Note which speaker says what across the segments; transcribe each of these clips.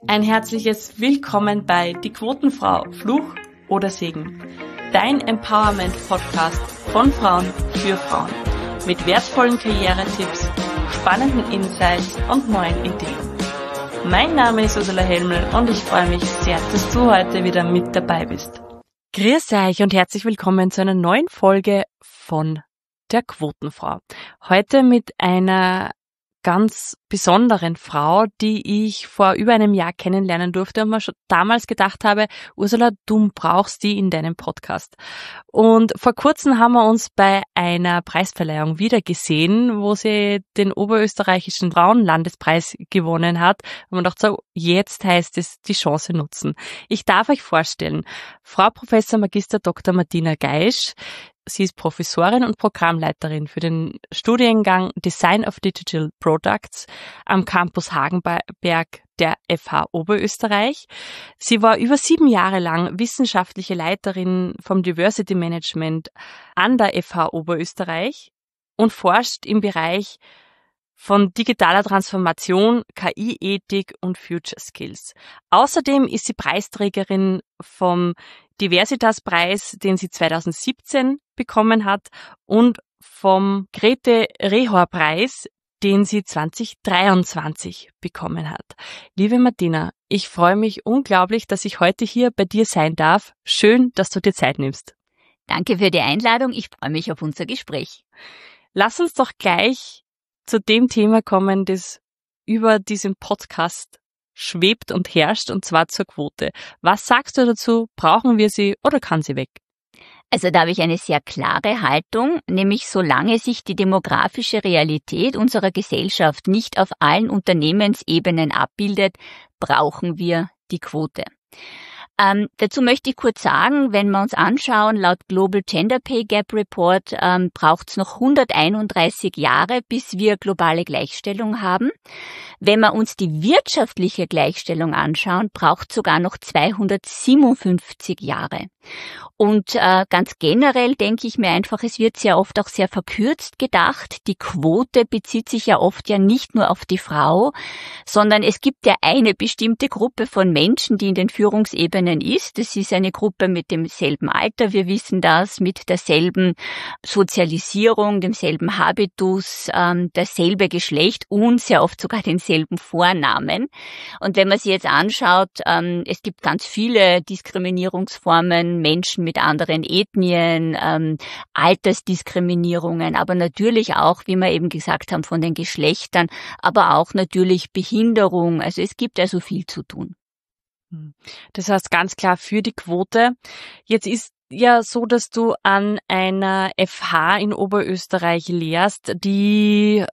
Speaker 1: Ein herzliches Willkommen bei Die Quotenfrau, Fluch oder Segen. Dein Empowerment-Podcast von Frauen für Frauen. Mit wertvollen Karrieretipps, spannenden Insights und neuen Ideen. Mein Name ist Ursula Helmel und ich freue mich sehr, dass du heute wieder mit dabei bist. Grüß euch und herzlich willkommen zu einer neuen Folge von der Quotenfrau. Heute mit einer ganz besonderen Frau, die ich vor über einem Jahr kennenlernen durfte und mir schon damals gedacht habe, Ursula, du brauchst die in deinem Podcast. Und vor kurzem haben wir uns bei einer Preisverleihung wieder gesehen, wo sie den oberösterreichischen Frauenlandespreis gewonnen hat. Und man dachte so, jetzt heißt es die Chance nutzen. Ich darf euch vorstellen, Frau Professor Magister Dr. Martina Geisch. Sie ist Professorin und Programmleiterin für den Studiengang Design of Digital Products am Campus Hagenberg der FH Oberösterreich. Sie war über 7 Jahre lang wissenschaftliche Leiterin vom Diversity Management an der FH Oberösterreich und forscht im Bereich von digitaler Transformation, KI-Ethik und Future Skills. Außerdem ist sie Preisträgerin vom Diversitas-Preis, den sie 2017 bekommen hat, und vom Grete Rehor-Preis, den sie 2023 bekommen hat. Liebe Martina, ich freue mich unglaublich, dass ich heute hier bei dir sein darf. Schön, dass du dir Zeit nimmst.
Speaker 2: Danke für die Einladung. Ich freue mich auf unser Gespräch.
Speaker 1: Lass uns doch gleich zu dem Thema kommen, das über diesem Podcast schwebt und herrscht, und zwar zur Quote. Was sagst du dazu? Brauchen wir sie oder kann sie weg?
Speaker 2: Also da habe ich eine sehr klare Haltung, nämlich solange sich die demografische Realität unserer Gesellschaft nicht auf allen Unternehmensebenen abbildet, brauchen wir die Quote. Dazu möchte ich kurz sagen, wenn wir uns anschauen, laut Global Gender Pay Gap Report braucht es noch 131 Jahre, bis wir globale Gleichstellung haben. Wenn wir uns die wirtschaftliche Gleichstellung anschauen, braucht es sogar noch 257 Jahre. Und ganz generell denke ich mir einfach, es wird sehr oft auch sehr verkürzt gedacht. Die Quote bezieht sich ja oft ja nicht nur auf die Frau, sondern es gibt ja eine bestimmte Gruppe von Menschen, die in den Führungsebenen ist. Das ist eine Gruppe mit demselben Alter, wir wissen das, mit derselben Sozialisierung, demselben Habitus, dasselbe Geschlecht und sehr oft sogar denselben Vornamen. Und wenn man sich jetzt anschaut, es gibt ganz viele Diskriminierungsformen, Menschen mit anderen Ethnien, Altersdiskriminierungen, aber natürlich auch, wie wir eben gesagt haben, von den Geschlechtern, aber auch natürlich Behinderung. Also es gibt also viel zu tun.
Speaker 1: Das heißt ganz klar für die Quote. Jetzt ist ja so, dass du an einer FH in Oberösterreich lehrst, die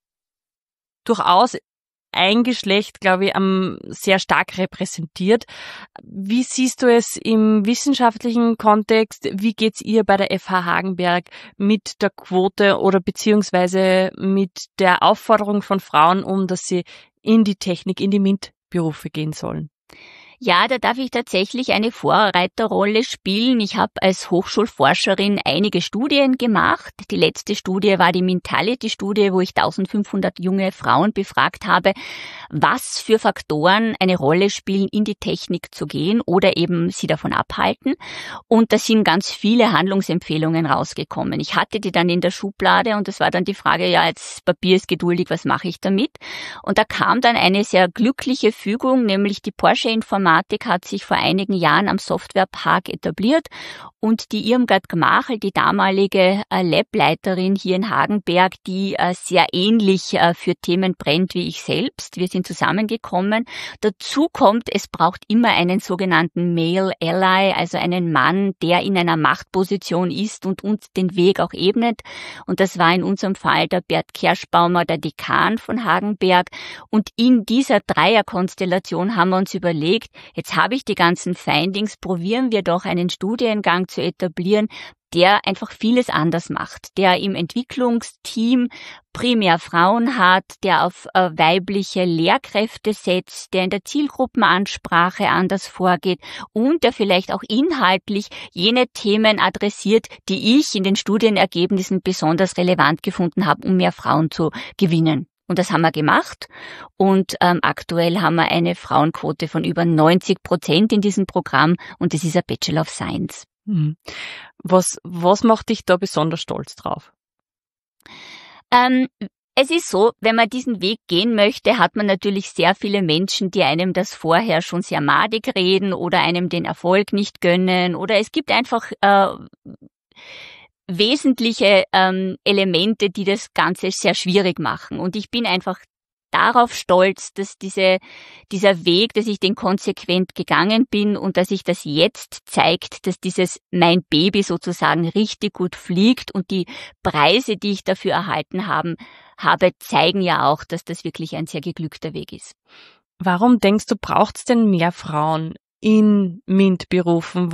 Speaker 1: durchaus ein Geschlecht, glaube ich, sehr stark repräsentiert. Wie siehst du es im wissenschaftlichen Kontext? Wie geht's ihr bei der FH Hagenberg mit der Quote oder beziehungsweise mit der Aufforderung von Frauen dass sie in die Technik, in die MINT-Berufe gehen sollen?
Speaker 2: Ja, da darf ich tatsächlich eine Vorreiterrolle spielen. Ich habe als Hochschulforscherin einige Studien gemacht. Die letzte Studie war die Mintality-Studie, wo ich 1500 junge Frauen befragt habe, was für Faktoren eine Rolle spielen, in die Technik zu gehen oder eben sie davon abhalten. Und da sind ganz viele Handlungsempfehlungen rausgekommen. Ich hatte die dann in der Schublade und es war dann die Frage, ja, jetzt Papier ist geduldig, was mache ich damit? Und da kam dann eine sehr glückliche Fügung, nämlich die Porsche-Informatik hat sich vor einigen Jahren am Softwarepark etabliert und die Irmgard Gmachel, die damalige Lableiterin hier in Hagenberg, die sehr ähnlich für Themen brennt wie ich selbst. Wir sind zusammengekommen. Dazu kommt, es braucht immer einen sogenannten Male Ally, also einen Mann, der in einer Machtposition ist und uns den Weg auch ebnet. Und das war in unserem Fall der Bert Kerschbaumer, der Dekan von Hagenberg. Und in dieser Dreierkonstellation haben wir uns überlegt, jetzt habe ich die ganzen Findings, probieren wir doch einen Studiengang zu etablieren, der einfach vieles anders macht, der im Entwicklungsteam primär Frauen hat, der auf weibliche Lehrkräfte setzt, der in der Zielgruppenansprache anders vorgeht und der vielleicht auch inhaltlich jene Themen adressiert, die ich in den Studienergebnissen besonders relevant gefunden habe, um mehr Frauen zu gewinnen. Und das haben wir gemacht. Und aktuell haben wir eine Frauenquote von über 90% in diesem Programm. Und das ist ein Bachelor of Science.
Speaker 1: Was macht dich da besonders stolz drauf?
Speaker 2: Es ist so, wenn man diesen Weg gehen möchte, hat man natürlich sehr viele Menschen, die einem das vorher schon sehr madig reden oder einem den Erfolg nicht gönnen. Oder es gibt einfach wesentliche Elemente, die das Ganze sehr schwierig machen. Und ich bin einfach darauf stolz, dass dieser Weg, dass ich den konsequent gegangen bin und dass sich das jetzt zeigt, dass dieses mein Baby sozusagen richtig gut fliegt und die Preise, die ich dafür erhalten habe, zeigen ja auch, dass das wirklich ein sehr geglückter Weg ist.
Speaker 1: Warum denkst du, braucht es denn mehr Frauen in MINT-Berufen?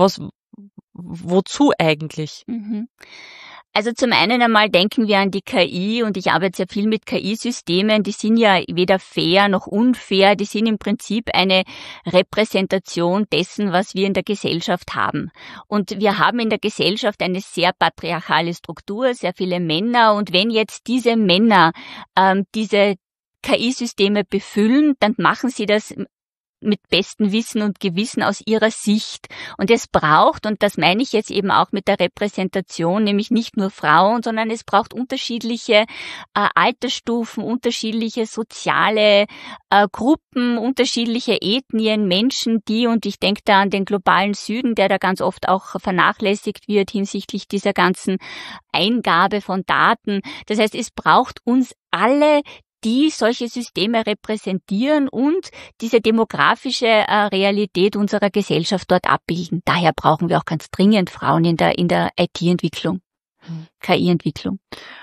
Speaker 1: Wozu eigentlich?
Speaker 2: Also zum einen einmal denken wir an die KI und ich arbeite sehr viel mit KI-Systemen. Die sind ja weder fair noch unfair. Die sind im Prinzip eine Repräsentation dessen, was wir in der Gesellschaft haben. Und wir haben in der Gesellschaft eine sehr patriarchale Struktur, sehr viele Männer. Und wenn jetzt diese Männer diese KI-Systeme befüllen, dann machen sie das mit bestem Wissen und Gewissen aus ihrer Sicht. Und es braucht, und das meine ich jetzt eben auch mit der Repräsentation, nämlich nicht nur Frauen, sondern es braucht unterschiedliche Altersstufen, unterschiedliche soziale Gruppen, unterschiedliche Ethnien, Menschen, und ich denke da an den globalen Süden, der da ganz oft auch vernachlässigt wird hinsichtlich dieser ganzen Eingabe von Daten. Das heißt, es braucht uns alle, die solche Systeme repräsentieren und diese demografische Realität unserer Gesellschaft dort abbilden. Daher brauchen wir auch ganz dringend Frauen in der IT-Entwicklung, KI-Entwicklung.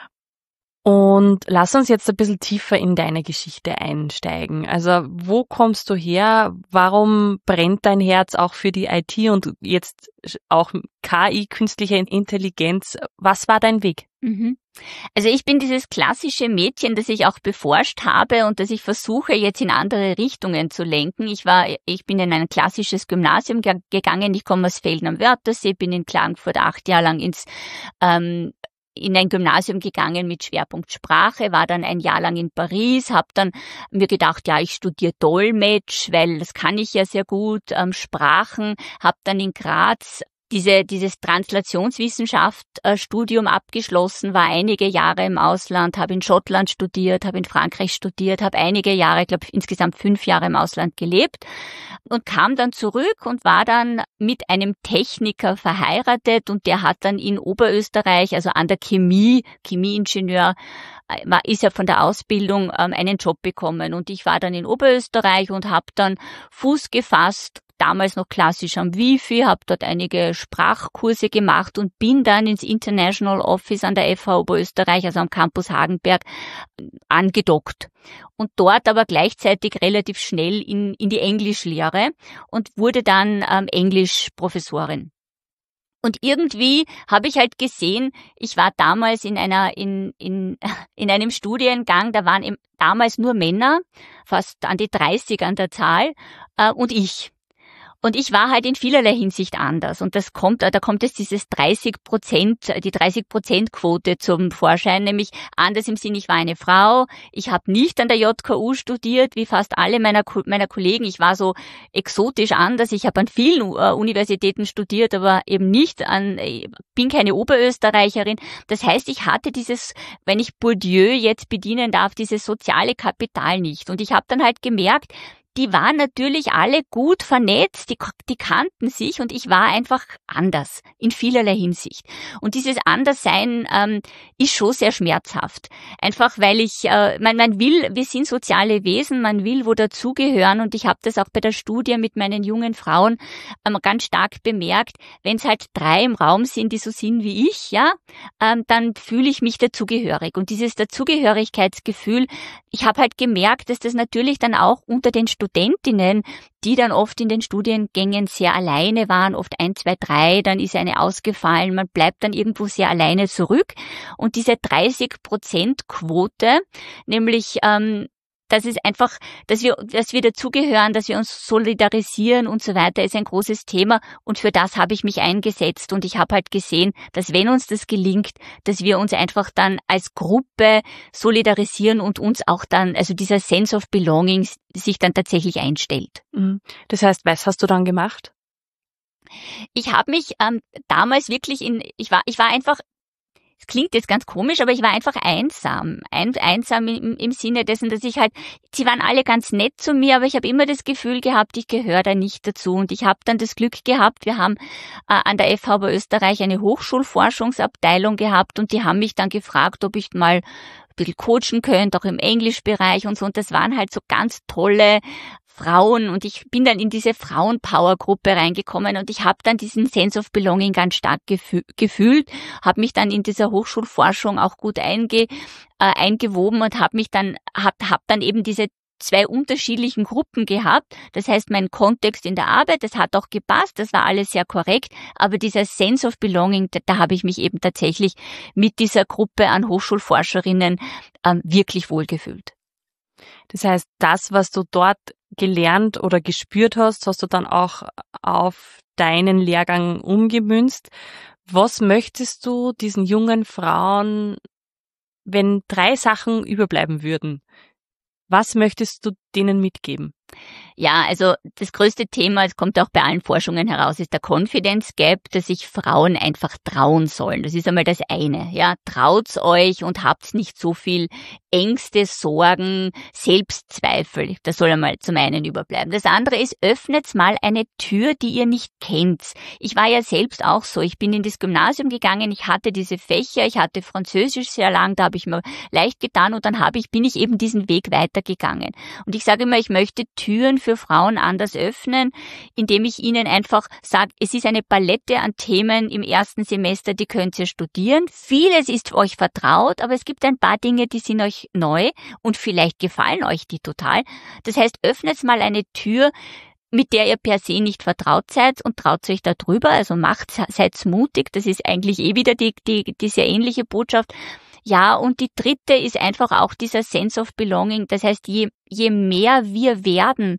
Speaker 1: Und lass uns jetzt ein bisschen tiefer in deine Geschichte einsteigen. Also wo kommst du her? Warum brennt dein Herz auch für die IT und jetzt auch KI, künstliche Intelligenz? Was war dein Weg?
Speaker 2: Also ich bin dieses klassische Mädchen, das ich auch beforscht habe und das ich versuche jetzt in andere Richtungen zu lenken. Ich bin in ein klassisches Gymnasium gegangen. Ich komme aus Velden am Wörthersee, bin in Klagenfurt 8 Jahre lang in ein Gymnasium gegangen mit Schwerpunkt Sprache, war dann ein Jahr lang in Paris, habe dann mir gedacht, ja, ich studiere Dolmetsch, weil das kann ich ja sehr gut, Sprachen, habe dann in Graz dieses Translationswissenschaft-Studium abgeschlossen, war einige Jahre im Ausland, habe in Schottland studiert, habe in Frankreich studiert, habe einige Jahre, ich glaube insgesamt 5 Jahre im Ausland gelebt und kam dann zurück und war dann mit einem Techniker verheiratet und der hat dann in Oberösterreich, also an der Chemieingenieur, ist ja von der Ausbildung einen Job bekommen und ich war dann in Oberösterreich und habe dann Fuß gefasst, damals noch klassisch am Wifi, habe dort einige Sprachkurse gemacht und bin dann ins International Office an der FH Oberösterreich, also am Campus Hagenberg, angedockt. Und dort aber gleichzeitig relativ schnell in die Englischlehre und wurde dann Englischprofessorin. Und irgendwie habe ich halt gesehen, ich war damals in einem Studiengang, da waren damals nur Männer, fast an die 30 an der Zahl, und ich. Und ich war halt in vielerlei Hinsicht anders. Und da kommt jetzt die 30%-Quote zum Vorschein, nämlich anders im Sinn, ich war eine Frau, ich habe nicht an der JKU studiert, wie fast alle meiner Kollegen. Ich war so exotisch anders. Ich habe an vielen Universitäten studiert, aber eben bin keine Oberösterreicherin. Das heißt, ich hatte wenn ich Bourdieu jetzt bedienen darf, dieses soziale Kapital nicht. Und ich habe dann halt gemerkt, die waren natürlich alle gut vernetzt, die kannten sich und ich war einfach anders in vielerlei Hinsicht. Und dieses Anderssein ist schon sehr schmerzhaft. Einfach weil man will, wir sind soziale Wesen, man will wo dazugehören und ich habe das auch bei der Studie mit meinen jungen Frauen ganz stark bemerkt, wenn es halt 3 im Raum sind, die so sind wie ich, ja, dann fühle ich mich dazugehörig. Und dieses Dazugehörigkeitsgefühl, ich habe halt gemerkt, dass das natürlich dann auch unter den Studentinnen, die dann oft in den Studiengängen sehr alleine waren, oft 1, 2, 3, dann ist eine ausgefallen, man bleibt dann irgendwo sehr alleine zurück. Und diese 30%-Quote, nämlich dass es einfach, dass wir dazugehören, dass wir uns solidarisieren und so weiter, ist ein großes Thema. Und für das habe ich mich eingesetzt. Und ich habe halt gesehen, dass wenn uns das gelingt, dass wir uns einfach dann als Gruppe solidarisieren und uns auch dann, also dieser Sense of Belonging sich dann tatsächlich einstellt.
Speaker 1: Das heißt, was hast du dann gemacht?
Speaker 2: Ich habe mich damals wirklich ich war einfach, es klingt jetzt ganz komisch, aber ich war einfach einsam. Einsam im Sinne dessen, dass ich halt, sie waren alle ganz nett zu mir, aber ich habe immer das Gefühl gehabt, ich gehöre da nicht dazu. Und ich habe dann das Glück gehabt, wir haben an der FH Oberösterreich eine Hochschulforschungsabteilung gehabt und die haben mich dann gefragt, ob ich mal ein bisschen coachen könnte, auch im Englischbereich und so. Und das waren halt so ganz tolle Frauen und ich bin dann in diese Frauenpower-Gruppe reingekommen und ich habe dann diesen Sense of Belonging ganz stark gefühlt, habe mich dann in dieser Hochschulforschung auch gut eingewoben und habe dann eben diese zwei unterschiedlichen Gruppen gehabt. Das heißt, mein Kontext in der Arbeit, das hat auch gepasst, das war alles sehr korrekt, aber dieser Sense of Belonging, da habe ich mich eben tatsächlich mit dieser Gruppe an Hochschulforscherinnen wirklich wohlgefühlt.
Speaker 1: Das heißt, das, was du dort gelernt oder gespürt hast, hast du dann auch auf deinen Lehrgang umgemünzt. Was möchtest du diesen jungen Frauen, wenn 3 Sachen überbleiben würden, was möchtest du denen mitgeben?
Speaker 2: Ja, also das größte Thema, es kommt auch bei allen Forschungen heraus, ist der Confidence Gap, dass sich Frauen einfach trauen sollen. Das ist einmal das eine. Ja, traut's euch und habt nicht so viel Ängste, Sorgen, Selbstzweifel. Das soll einmal zum einen überbleiben. Das andere ist, öffnet's mal eine Tür, die ihr nicht kennt. Ich war ja selbst auch so. Ich bin in das Gymnasium gegangen, ich hatte diese Fächer, ich hatte Französisch sehr lang, da habe ich mir leicht getan und dann bin ich eben diesen Weg weitergegangen. Und ich sage immer, ich möchte Türen für Frauen anders öffnen, indem ich ihnen einfach sage, es ist eine Palette an Themen im ersten Semester, die könnt ihr studieren. Vieles ist euch vertraut, aber es gibt ein paar Dinge, die sind euch neu und vielleicht gefallen euch die total. Das heißt, öffnet mal eine Tür, mit der ihr per se nicht vertraut seid und traut euch da drüber, also seid mutig, das ist eigentlich wieder die sehr ähnliche Botschaft. Ja, und die dritte ist einfach auch dieser Sense of Belonging. Das heißt, je mehr wir werden,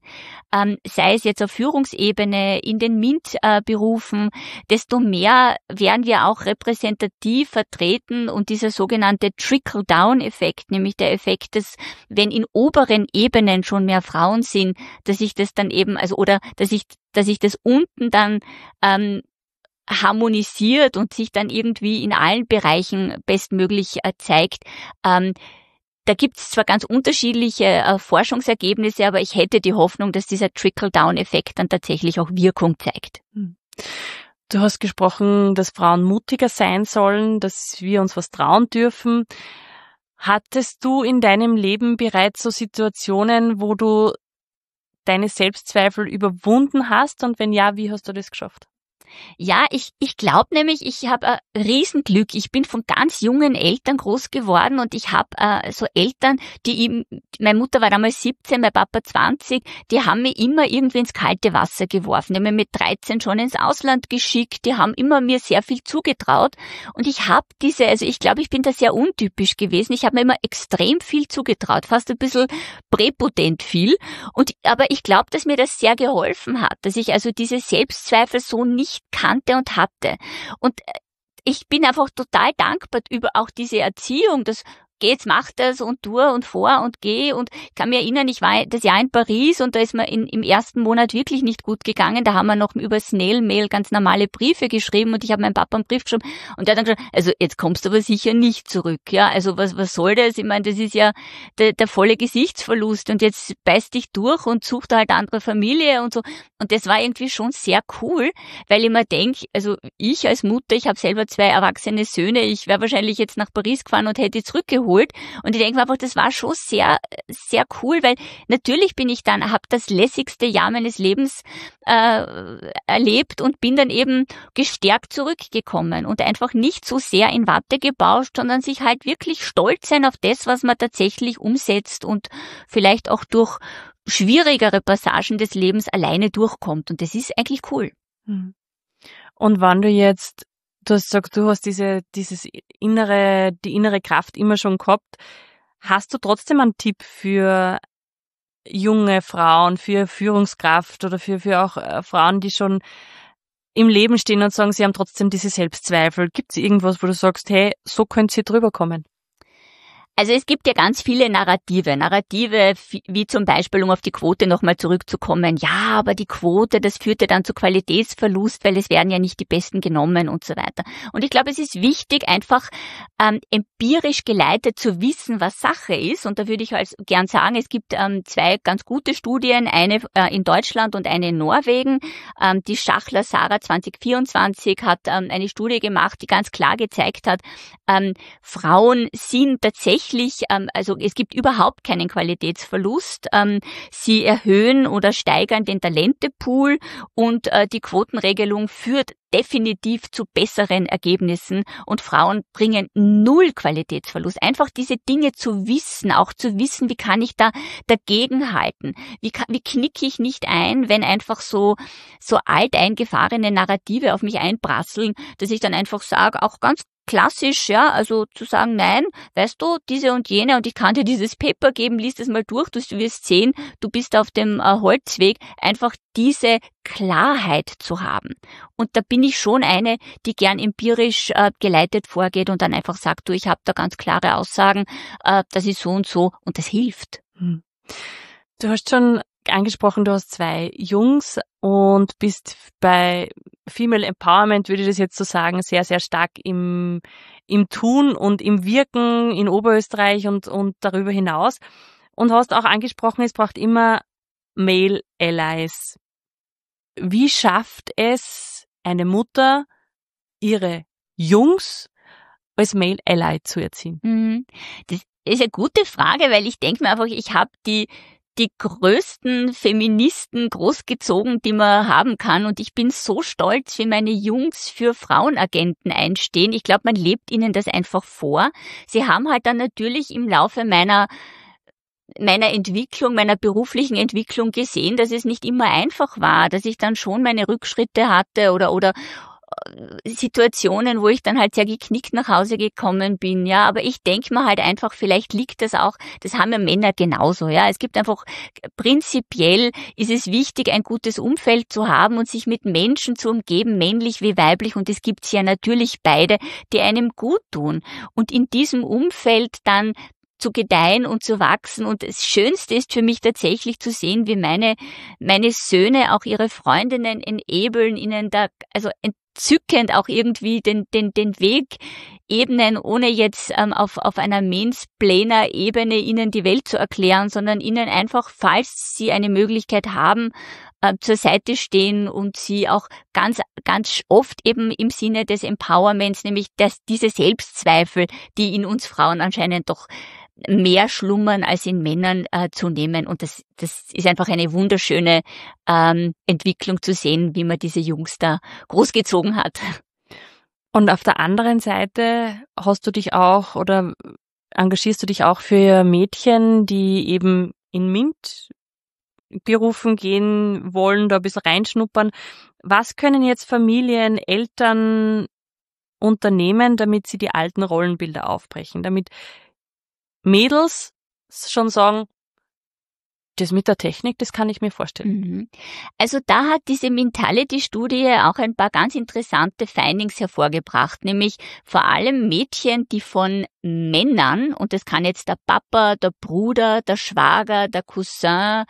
Speaker 2: sei es jetzt auf Führungsebene, in den MINT-Berufen, desto mehr werden wir auch repräsentativ vertreten und dieser sogenannte Trickle-Down-Effekt, nämlich der Effekt, dass wenn in oberen Ebenen schon mehr Frauen sind, dass ich das dann eben, also oder dass ich das unten dann harmonisiert und sich dann irgendwie in allen Bereichen bestmöglich zeigt. Da gibt es zwar ganz unterschiedliche Forschungsergebnisse, aber ich hätte die Hoffnung, dass dieser Trickle-Down-Effekt dann tatsächlich auch Wirkung zeigt.
Speaker 1: Du hast gesprochen, dass Frauen mutiger sein sollen, dass wir uns was trauen dürfen. Hattest du in deinem Leben bereits so Situationen, wo du deine Selbstzweifel überwunden hast? Und wenn ja, wie hast du das geschafft?
Speaker 2: Ja, ich glaube nämlich, ich habe ein Riesenglück. Ich bin von ganz jungen Eltern groß geworden und ich habe so Eltern, meine Mutter war damals 17, mein Papa 20, die haben mich immer irgendwie ins kalte Wasser geworfen. Die haben mich mit 13 schon ins Ausland geschickt, die haben immer mir sehr viel zugetraut und ich habe also ich glaube, ich bin da sehr untypisch gewesen. Ich habe mir immer extrem viel zugetraut, fast ein bisschen präpotent viel. Aber ich glaube, dass mir das sehr geholfen hat, dass ich also diese Selbstzweifel so nicht kannte und hatte. Und ich bin einfach total dankbar über auch diese Erziehung, dass geh, jetzt mach das und tu und vor und geh. Und ich kann mich erinnern, ich war das Jahr in Paris und da ist mir im ersten Monat wirklich nicht gut gegangen. Da haben wir noch über Snail-Mail ganz normale Briefe geschrieben und ich habe meinem Papa einen Brief geschrieben und der hat dann gesagt, also jetzt kommst du aber sicher nicht zurück. Ja, also was soll das? Ich meine, das ist ja der volle Gesichtsverlust und jetzt beißt dich durch und sucht halt andere Familie und so. Und das war irgendwie schon sehr cool, weil ich mir denke, also ich als Mutter, ich habe selber 2 erwachsene Söhne, ich wäre wahrscheinlich jetzt nach Paris gefahren und hätte die zurückgeholt. Und ich denke mir einfach, das war schon sehr, sehr cool, weil natürlich habe das lässigste Jahr meines Lebens erlebt und bin dann eben gestärkt zurückgekommen und einfach nicht so sehr in Watte gebauscht, sondern sich halt wirklich stolz sein auf das, was man tatsächlich umsetzt und vielleicht auch durch schwierigere Passagen des Lebens alleine durchkommt. Und das ist eigentlich cool.
Speaker 1: Und wenn du hast gesagt, du hast die innere Kraft immer schon gehabt. Hast du trotzdem einen Tipp für junge Frauen, für Führungskraft oder für auch Frauen, die schon im Leben stehen und sagen, sie haben trotzdem diese Selbstzweifel? Gibt es irgendwas, wo du sagst, hey, so könnt ihr drüber kommen?
Speaker 2: Also es gibt ja ganz viele Narrative, wie zum Beispiel, um auf die Quote nochmal zurückzukommen, ja, aber die Quote, das führte dann zu Qualitätsverlust, weil es werden ja nicht die Besten genommen und so weiter. Und ich glaube, es ist wichtig, einfach empirisch geleitet zu wissen, was Sache ist. Und da würde ich also gern sagen, es gibt 2 ganz gute Studien, eine in Deutschland und eine in Norwegen. Die Schachler Sarah 2024 hat eine Studie gemacht, die ganz klar gezeigt hat, Frauen sind tatsächlich, also es gibt überhaupt keinen Qualitätsverlust. Sie erhöhen oder steigern den Talentepool und die Quotenregelung führt definitiv zu besseren Ergebnissen und Frauen bringen 0 Qualitätsverlust. Einfach diese Dinge zu wissen, auch zu wissen, wie kann ich da dagegenhalten? Wie knicke ich nicht ein, wenn einfach so alteingefahrene Narrative auf mich einprasseln, dass ich dann einfach sage, auch ganz klassisch, ja, also zu sagen, nein, weißt du, diese und jene und ich kann dir dieses Paper geben, lies das mal durch, du wirst sehen, du bist auf dem Holzweg, einfach diese Klarheit zu haben. Und da bin ich schon eine, die gern empirisch geleitet vorgeht und dann einfach sagt, du, ich habe da ganz klare Aussagen, das ist so und das hilft.
Speaker 1: Du hast schon angesprochen, du hast 2 Jungs und bist bei Female Empowerment, würde ich das jetzt so sagen, sehr, sehr stark im Tun und im Wirken in Oberösterreich und darüber hinaus. Und hast auch angesprochen, es braucht immer Male Allies. Wie schafft es eine Mutter, ihre Jungs als Male Ally zu erziehen?
Speaker 2: Das ist eine gute Frage, weil ich denke mir einfach, ich habe die größten Feministen großgezogen, die man haben kann. Und ich bin so stolz, wie meine Jungs für Frauenagenten einstehen. Ich glaube, man lebt ihnen das einfach vor. Sie haben halt dann natürlich im Laufe meiner Entwicklung, meiner beruflichen Entwicklung gesehen, dass es nicht immer einfach war, dass ich dann schon meine Rückschritte hatte oder Situationen, wo ich dann halt sehr geknickt nach Hause gekommen bin, ja, aber ich denke mir halt einfach, vielleicht liegt das auch, das haben ja Männer genauso, ja, es gibt einfach, prinzipiell ist es wichtig, ein gutes Umfeld zu haben und sich mit Menschen zu umgeben, männlich wie weiblich, und es gibt ja natürlich beide, die einem gut tun, und in diesem Umfeld dann zu gedeihen und zu wachsen. Und das Schönste ist für mich tatsächlich zu sehen, wie meine Söhne auch ihre Freundinnen enablen, ihnen da, also entzückend auch irgendwie den Weg ebnen, ohne jetzt auf einer Mansplainer-Ebene ihnen die Welt zu erklären, sondern ihnen einfach, falls sie eine Möglichkeit haben, zur Seite stehen und sie auch ganz, ganz oft eben im Sinne des Empowerments, nämlich diese Selbstzweifel, die in uns Frauen anscheinend doch mehr schlummern als in Männern, zu nehmen. Und das ist einfach eine wunderschöne Entwicklung zu sehen, wie man diese Jungs da großgezogen hat.
Speaker 1: Und auf der anderen Seite hast du dich auch oder engagierst du dich auch für Mädchen, die eben in MINT-Berufen gehen wollen, da ein bisschen reinschnuppern. Was können jetzt Familien, Eltern unternehmen, damit sie die alten Rollenbilder aufbrechen, damit Mädels schon sagen, das mit der Technik, das kann ich mir vorstellen.
Speaker 2: Also da hat diese Mentality-Studie auch ein paar ganz interessante Findings hervorgebracht, nämlich vor allem Mädchen, die von Männern, und das kann jetzt der Papa, der Bruder, der Schwager, der Cousin,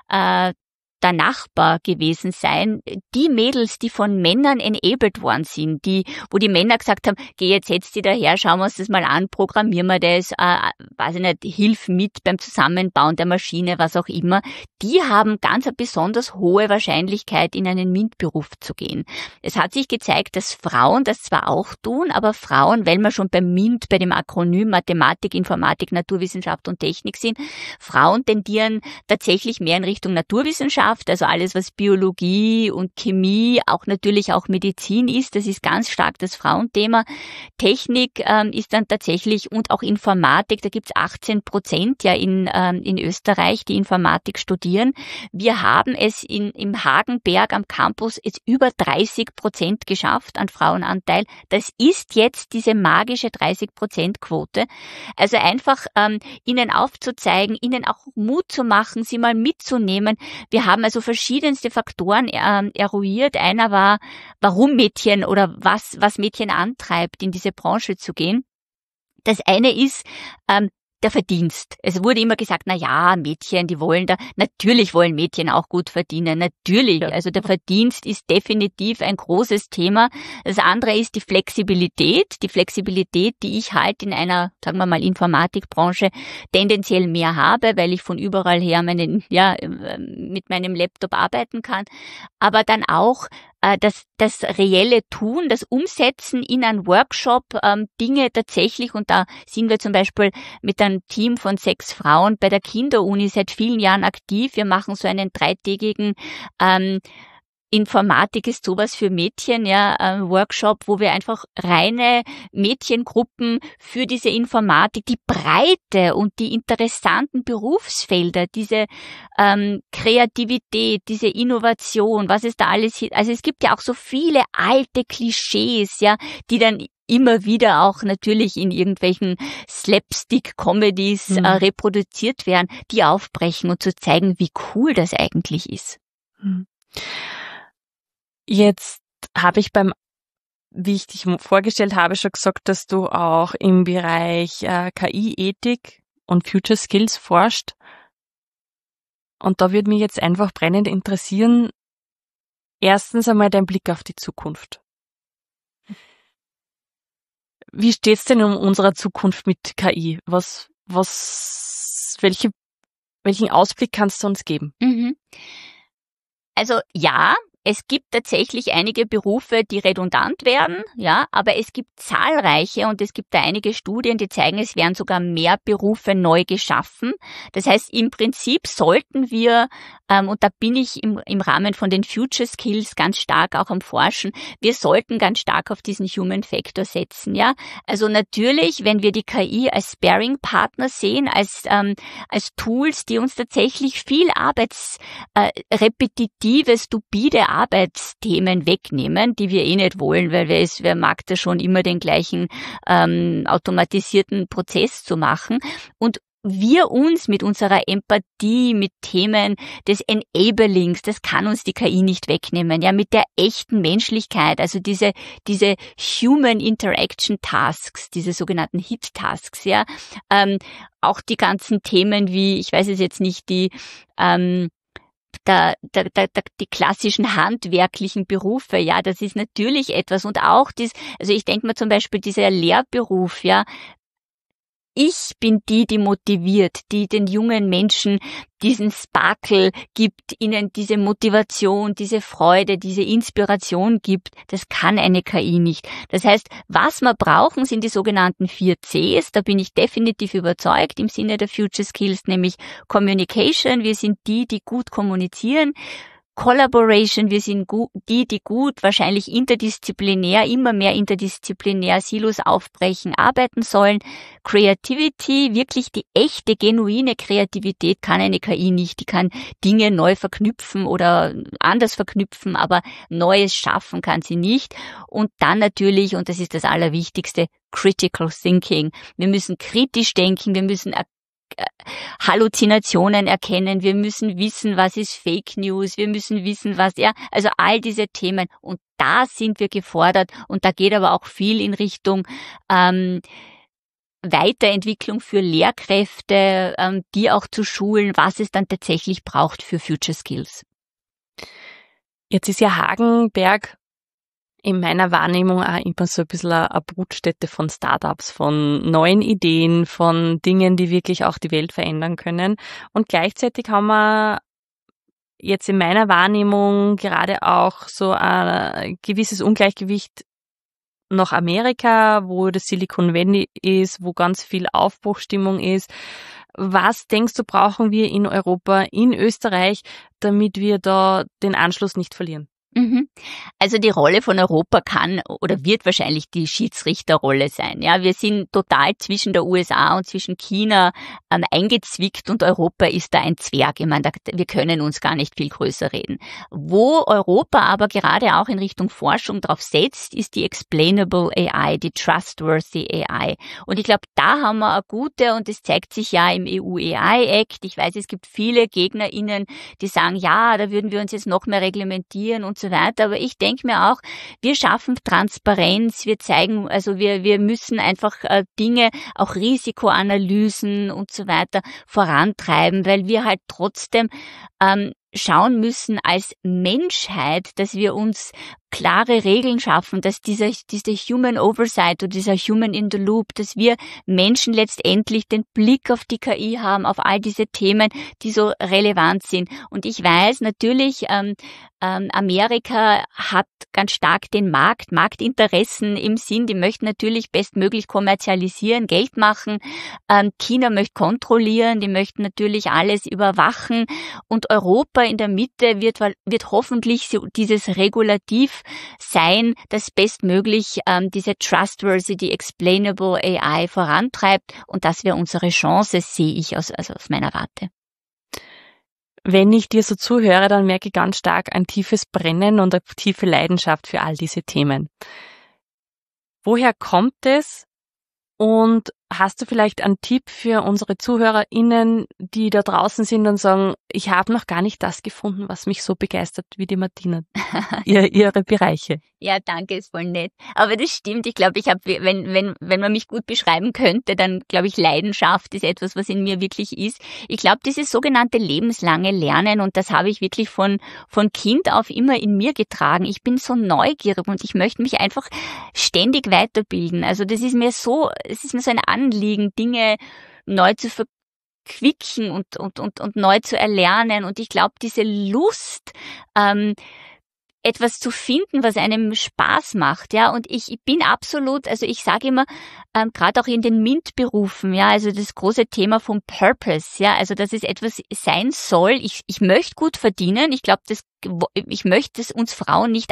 Speaker 2: der Nachbar gewesen sein, die Mädels, die von Männern enabled worden sind, wo die Männer gesagt haben, geh jetzt, setz dich daher, schauen wir uns das mal an, programmieren wir das, weiß ich nicht, hilf mit beim Zusammenbauen der Maschine, was auch immer, die haben ganz eine besonders hohe Wahrscheinlichkeit, in einen MINT-Beruf zu gehen. Es hat sich gezeigt, dass Frauen das zwar auch tun, aber Frauen, weil wir schon beim MINT, bei dem Akronym Mathematik, Informatik, Naturwissenschaft und Technik sind, Frauen tendieren tatsächlich mehr in Richtung Naturwissenschaft, Wissenschaft, also alles, was Biologie und Chemie, auch natürlich auch Medizin ist, das ist ganz stark das Frauenthema. Technik ist dann tatsächlich und auch Informatik, da gibt's 18% ja in Österreich, die Informatik studieren. Wir haben es im Hagenberg am Campus jetzt über 30% geschafft an Frauenanteil. Das ist jetzt diese magische 30%-Quote. Also einfach ihnen aufzuzeigen, ihnen auch Mut zu machen, sie mal mitzunehmen. Wir haben also verschiedenste Faktoren eruiert. Einer war, warum Mädchen oder was Mädchen antreibt, in diese Branche zu gehen. Das eine ist der Verdienst. Es wurde immer gesagt, na ja, Mädchen, die wollen natürlich wollen Mädchen auch gut verdienen, natürlich. Also der Verdienst ist definitiv ein großes Thema. Das andere ist die Flexibilität, die ich halt in einer, sagen wir mal, Informatikbranche tendenziell mehr habe, weil ich von überall her mit meinem Laptop arbeiten kann. Aber dann auch das reelle Tun, das Umsetzen in einen Workshop, Dinge tatsächlich, und da sind wir zum Beispiel mit einem Team von 6 Frauen bei der Kinderuni seit vielen Jahren aktiv. Wir machen so einen 3-tägigen Informatik ist sowas für Mädchen, Workshop, wo wir einfach reine Mädchengruppen für diese Informatik, die Breite und die interessanten Berufsfelder, diese Kreativität, diese Innovation, was es da alles, also es gibt ja auch so viele alte Klischees, die dann immer wieder auch natürlich in irgendwelchen Slapstick-Comedies reproduziert werden, die aufbrechen und zu zeigen, wie cool das eigentlich ist.
Speaker 1: Jetzt habe ich wie ich dich vorgestellt habe, schon gesagt, dass du auch im Bereich KI-Ethik und Future Skills forscht. Und da würde mich jetzt einfach brennend interessieren, erstens einmal dein Blick auf die Zukunft. Wie steht's denn um unsere Zukunft mit KI? Welchen Ausblick kannst du uns geben?
Speaker 2: Also ja, es gibt tatsächlich einige Berufe, die redundant werden, aber es gibt zahlreiche und es gibt da einige Studien, die zeigen, es werden sogar mehr Berufe neu geschaffen. Das heißt, im Prinzip sollten wir, und da bin ich im Rahmen von den Future Skills ganz stark auch am Forschen, wir sollten ganz stark auf diesen Human Factor setzen, Also natürlich, wenn wir die KI als Sparring-Partner sehen, als Tools, die uns tatsächlich viel repetitive, stupide Arbeitsthemen wegnehmen, die wir nicht wollen, weil wer mag da schon immer den gleichen automatisierten Prozess zu machen. Und wir uns mit unserer Empathie, mit Themen des Enablings, das kann uns die KI nicht wegnehmen, mit der echten Menschlichkeit, also diese Human Interaction Tasks, diese sogenannten HIT Tasks, auch die ganzen Themen wie, ich weiß es jetzt nicht, die klassischen handwerklichen Berufe, das ist natürlich etwas, und auch also ich denke mal zum Beispiel dieser Lehrberuf, ich bin die motiviert, die den jungen Menschen diesen Sparkle gibt, ihnen diese Motivation, diese Freude, diese Inspiration gibt. Das kann eine KI nicht. Das heißt, was wir brauchen, sind die sogenannten 4 Cs. Da bin ich definitiv überzeugt im Sinne der Future Skills, nämlich Communication. Wir sind die gut kommunizieren. Collaboration, wir sind die gut, wahrscheinlich interdisziplinär, immer mehr interdisziplinär Silos aufbrechen, arbeiten sollen. Creativity, wirklich die echte, genuine Kreativität kann eine KI nicht. Die kann Dinge neu verknüpfen oder anders verknüpfen, aber Neues schaffen kann sie nicht. Und dann natürlich, und das ist das Allerwichtigste, Critical Thinking. Wir müssen kritisch denken, wir müssen Halluzinationen erkennen, wir müssen wissen, was ist Fake News, wir müssen wissen, also all diese Themen, und da sind wir gefordert, und da geht aber auch viel in Richtung Weiterentwicklung für Lehrkräfte, die auch zu schulen, was es dann tatsächlich braucht für Future Skills.
Speaker 1: Jetzt ist ja Hagenberg in meiner Wahrnehmung auch immer so ein bisschen eine Brutstätte von Startups, von neuen Ideen, von Dingen, die wirklich auch die Welt verändern können. Und gleichzeitig haben wir jetzt in meiner Wahrnehmung gerade auch so ein gewisses Ungleichgewicht nach Amerika, wo das Silicon Valley ist, wo ganz viel Aufbruchstimmung ist. Was denkst du, brauchen wir in Europa, in Österreich, damit wir da den Anschluss nicht verlieren?
Speaker 2: Also die Rolle von Europa kann oder wird wahrscheinlich die Schiedsrichterrolle sein. Ja, wir sind total zwischen der USA und zwischen China eingezwickt und Europa ist da ein Zwerg. Ich meine, wir können uns gar nicht viel größer reden. Wo Europa aber gerade auch in Richtung Forschung drauf setzt, ist die Explainable AI, die Trustworthy AI. Und ich glaube, da haben wir eine gute, und das zeigt sich ja im EU AI Act. Ich weiß, es gibt viele GegnerInnen, die sagen, ja, da würden wir uns jetzt noch mehr reglementieren und so weiter. Aber ich denke mir auch, wir schaffen Transparenz, wir zeigen, also wir müssen einfach Dinge, auch Risikoanalysen und so weiter vorantreiben, weil wir halt trotzdem schauen müssen als Menschheit, dass wir uns klare Regeln schaffen, dass diese Human Oversight oder dieser Human in the Loop, dass wir Menschen letztendlich den Blick auf die KI haben, auf all diese Themen, die so relevant sind. Und ich weiß natürlich, Amerika hat ganz stark den Marktinteressen im Sinn, die möchten natürlich bestmöglich kommerzialisieren, Geld machen. China möchte kontrollieren, die möchten natürlich alles überwachen. Und Europa in der Mitte wird hoffentlich so dieses Regulativ sein, das bestmöglich diese Trustworthy, die Explainable AI vorantreibt. Und das wäre unsere Chance, sehe ich aus meiner Warte.
Speaker 1: Wenn ich dir so zuhöre, dann merke ich ganz stark ein tiefes Brennen und eine tiefe Leidenschaft für all diese Themen. Woher kommt es? Und hast du vielleicht einen Tipp für unsere ZuhörerInnen, die da draußen sind und sagen, ich habe noch gar nicht das gefunden, was mich so begeistert wie die Martina, ihre Bereiche?
Speaker 2: Ja, danke, ist voll nett. Aber das stimmt. Ich glaube, wenn man mich gut beschreiben könnte, dann glaube ich, Leidenschaft ist etwas, was in mir wirklich ist. Ich glaube, dieses sogenannte lebenslange Lernen, und das habe ich wirklich von Kind auf immer in mir getragen. Ich bin so neugierig und ich möchte mich einfach ständig weiterbilden. Also es ist mir so ein Anliegen, Dinge neu zu verquicken und neu zu erlernen. Und ich glaube, diese Lust, etwas zu finden, was einem Spaß macht, ja, und ich bin absolut, also ich sage immer, gerade auch in den MINT-Berufen, ja, also das große Thema vom Purpose, ja, also dass es etwas sein soll. Ich möchte gut verdienen, ich glaube, ich möchte es uns Frauen nicht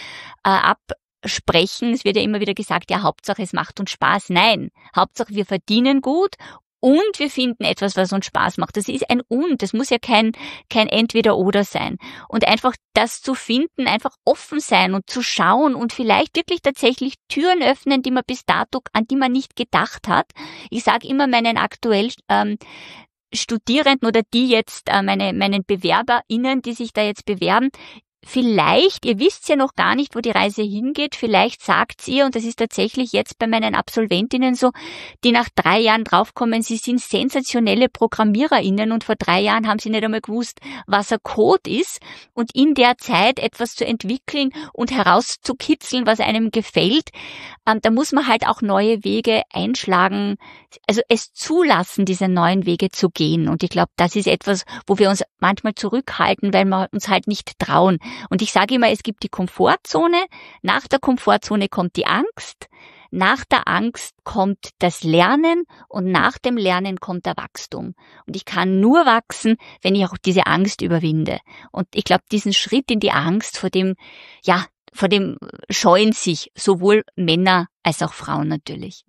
Speaker 2: absprechen. Es wird ja immer wieder gesagt, ja, Hauptsache es macht uns Spaß. Nein, Hauptsache wir verdienen gut und wir finden etwas, was uns Spaß macht. Das ist ein Und, das muss ja kein Entweder-Oder sein. Und einfach das zu finden, einfach offen sein und zu schauen und vielleicht wirklich tatsächlich Türen öffnen, die man bis dato, an die man nicht gedacht hat. Ich sage immer meinen aktuell Studierenden oder die jetzt, meinen BewerberInnen, die sich da jetzt bewerben, vielleicht, ihr wisst ja noch gar nicht, wo die Reise hingeht, vielleicht sagt's ihr, und das ist tatsächlich jetzt bei meinen Absolventinnen so, die nach 3 Jahren draufkommen, sie sind sensationelle ProgrammiererInnen und vor 3 Jahren haben sie nicht einmal gewusst, was ein Code ist, und in der Zeit etwas zu entwickeln und herauszukitzeln, was einem gefällt, da muss man halt auch neue Wege einschlagen, also es zulassen, diese neuen Wege zu gehen. Und ich glaube, das ist etwas, wo wir uns manchmal zurückhalten, weil wir uns halt nicht trauen. Und ich sage immer, es gibt die Komfortzone, nach der Komfortzone kommt die Angst, nach der Angst kommt das Lernen und nach dem Lernen kommt der Wachstum. Und ich kann nur wachsen, wenn ich auch diese Angst überwinde. Und ich glaube, diesen Schritt in die Angst, vor dem scheuen sich sowohl Männer als auch Frauen natürlich.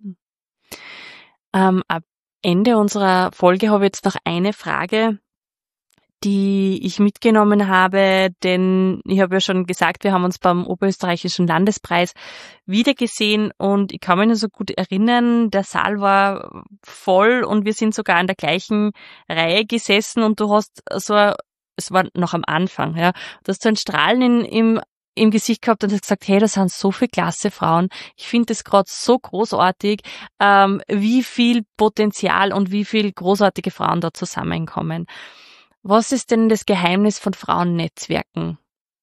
Speaker 1: Ab Ende unserer Folge habe ich jetzt noch eine Frage, die ich mitgenommen habe, denn ich habe ja schon gesagt, wir haben uns beim Oberösterreichischen Landespreis wiedergesehen und ich kann mich noch so gut erinnern, der Saal war voll und wir sind sogar in der gleichen Reihe gesessen und du hast es war noch am Anfang, ja, du hast so ein Strahlen im Gesicht gehabt und hast gesagt, hey, da sind so viele klasse Frauen. Ich finde das gerade so großartig, wie viel Potenzial und wie viel großartige Frauen da zusammenkommen. Was ist denn das Geheimnis von Frauennetzwerken?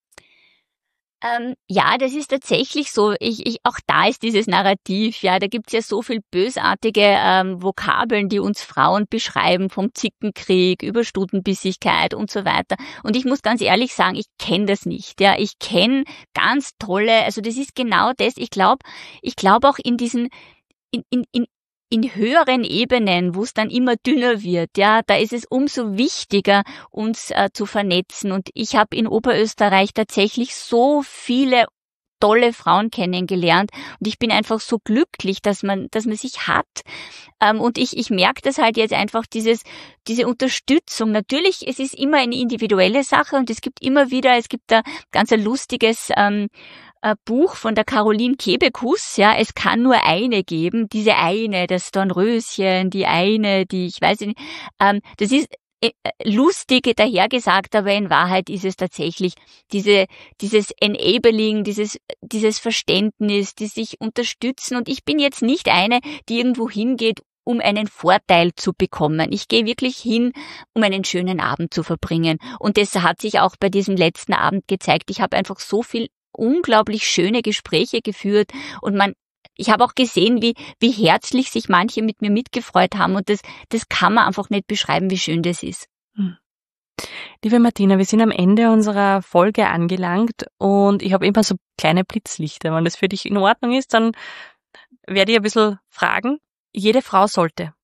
Speaker 2: Ja, das ist tatsächlich so. Auch da ist dieses Narrativ, ja, da gibt's ja so viel bösartige Vokabeln, die uns Frauen beschreiben, vom Zickenkrieg über Stutenbissigkeit und so weiter. Und ich muss ganz ehrlich sagen, ich kenne das nicht. Ja, ich kenne ganz tolle, also das ist genau das. Ich glaube auch in in höheren Ebenen, wo es dann immer dünner wird, ja, da ist es umso wichtiger, uns zu vernetzen. Und ich habe in Oberösterreich tatsächlich so viele tolle Frauen kennengelernt und ich bin einfach so glücklich, dass man sich hat. Und ich merke das halt jetzt einfach, diese Unterstützung. Natürlich, es ist immer eine individuelle Sache und es gibt da ganz ein lustiges Buch von der Caroline Kebekus, ja, es kann nur eine geben, diese eine, das Dornröschen, die eine, die, ich weiß nicht, das ist lustig dahergesagt, aber in Wahrheit ist es tatsächlich dieses Enabling, dieses Verständnis, die sich unterstützen. Und ich bin jetzt nicht eine, die irgendwo hingeht, um einen Vorteil zu bekommen. Ich gehe wirklich hin, um einen schönen Abend zu verbringen. Und das hat sich auch bei diesem letzten Abend gezeigt. Ich habe einfach so viel unglaublich schöne Gespräche geführt und ich habe auch gesehen, wie herzlich sich manche mit mir mitgefreut haben und das kann man einfach nicht beschreiben, wie schön das ist.
Speaker 1: Liebe Martina, wir sind am Ende unserer Folge angelangt und ich habe immer so kleine Blitzlichter. Wenn das für dich in Ordnung ist, dann werde ich ein bisschen fragen. Jede Frau sollte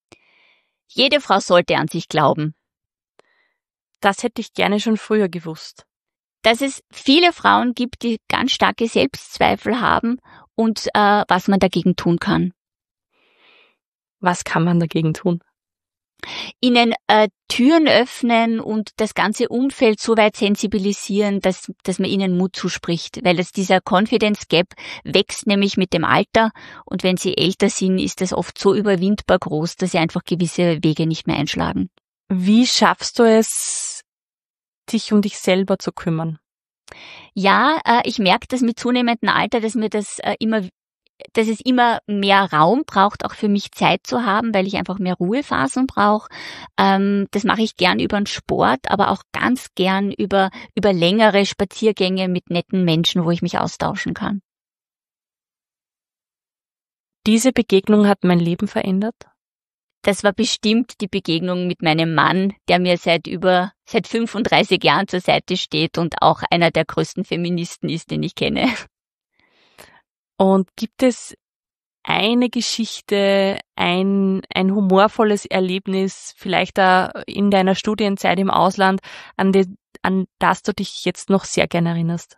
Speaker 2: an sich glauben.
Speaker 1: Das hätte ich gerne schon früher gewusst.
Speaker 2: Dass es viele Frauen gibt, die ganz starke Selbstzweifel haben und was man dagegen tun kann.
Speaker 1: Was kann man dagegen tun?
Speaker 2: Ihnen Türen öffnen und das ganze Umfeld so weit sensibilisieren, dass man ihnen Mut zuspricht. Weil dieser Confidence Gap wächst nämlich mit dem Alter und wenn sie älter sind, ist das oft so überwindbar groß, dass sie einfach gewisse Wege nicht mehr einschlagen.
Speaker 1: Wie schaffst du es, dich um dich selber zu kümmern?
Speaker 2: Ja, ich merke das mit zunehmendem Alter, dass es immer mehr Raum braucht, auch für mich Zeit zu haben, weil ich einfach mehr Ruhephasen brauche. Das mache ich gern über den Sport, aber auch ganz gern über längere Spaziergänge mit netten Menschen, wo ich mich austauschen kann.
Speaker 1: Diese Begegnung hat mein Leben verändert?
Speaker 2: Das war bestimmt die Begegnung mit meinem Mann, der mir seit 35 Jahren zur Seite steht und auch einer der größten Feministen ist, den ich kenne.
Speaker 1: Und gibt es eine Geschichte, ein humorvolles Erlebnis, vielleicht da in deiner Studienzeit im Ausland, an das du dich jetzt noch sehr gerne erinnerst?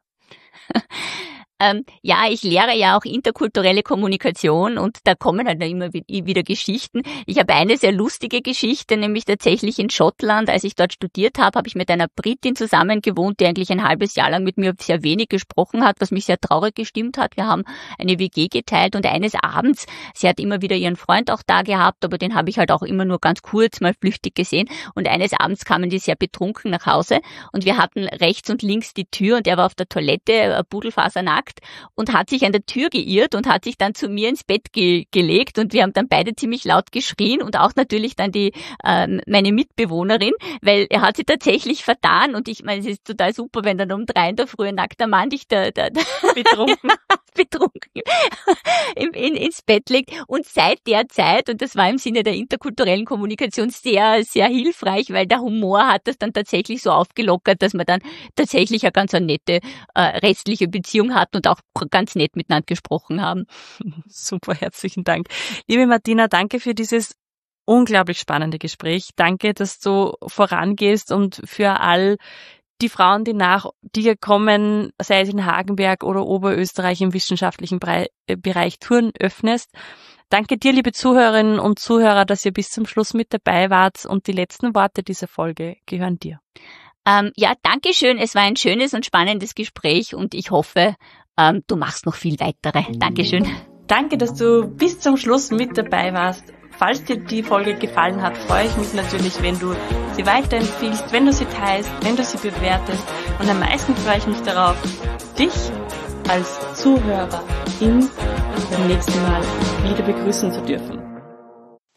Speaker 2: Ja, ich lehre ja auch interkulturelle Kommunikation und da kommen halt immer wieder Geschichten. Ich habe eine sehr lustige Geschichte, nämlich tatsächlich in Schottland, als ich dort studiert habe, habe ich mit einer Britin zusammen gewohnt, die eigentlich ein halbes Jahr lang mit mir sehr wenig gesprochen hat, was mich sehr traurig gestimmt hat. Wir haben eine WG geteilt und eines Abends, sie hat immer wieder ihren Freund auch da gehabt, aber den habe ich halt auch immer nur ganz kurz mal flüchtig gesehen und eines Abends kamen die sehr betrunken nach Hause und wir hatten rechts und links die Tür und er war auf der Toilette, pudelfasernackt und hat sich an der Tür geirrt und hat sich dann zu mir ins Bett gelegt und wir haben dann beide ziemlich laut geschrien und auch natürlich dann meine Mitbewohnerin, weil er hat sie tatsächlich vertan und ich meine, es ist total super, wenn dann um 3 in der Früh ein nackter Mann dich betrunken ins Bett legt und seit der Zeit, und das war im Sinne der interkulturellen Kommunikation sehr, sehr hilfreich, weil der Humor hat das dann tatsächlich so aufgelockert, dass man dann tatsächlich eine ganz nette restliche Beziehung hat und auch ganz nett miteinander gesprochen haben.
Speaker 1: Super, herzlichen Dank. Liebe Martina, danke für dieses unglaublich spannende Gespräch. Danke, dass du vorangehst und für all die Frauen, die nach dir kommen, sei es in Hagenberg oder Oberösterreich im wissenschaftlichen Bereich Türen öffnest. Danke dir, liebe Zuhörerinnen und Zuhörer, dass ihr bis zum Schluss mit dabei wart und die letzten Worte dieser Folge gehören dir.
Speaker 2: Ja, danke schön. Es war ein schönes und spannendes Gespräch und ich hoffe, du machst noch viel weitere. Dankeschön.
Speaker 1: Danke, dass du bis zum Schluss mit dabei warst. Falls dir die Folge gefallen hat, freue ich mich natürlich, wenn du sie weiterempfiehlst, wenn du sie teilst, wenn du sie bewertest. Und am meisten freue ich mich darauf, dich als Zuhörerin beim nächsten Mal wieder begrüßen zu dürfen.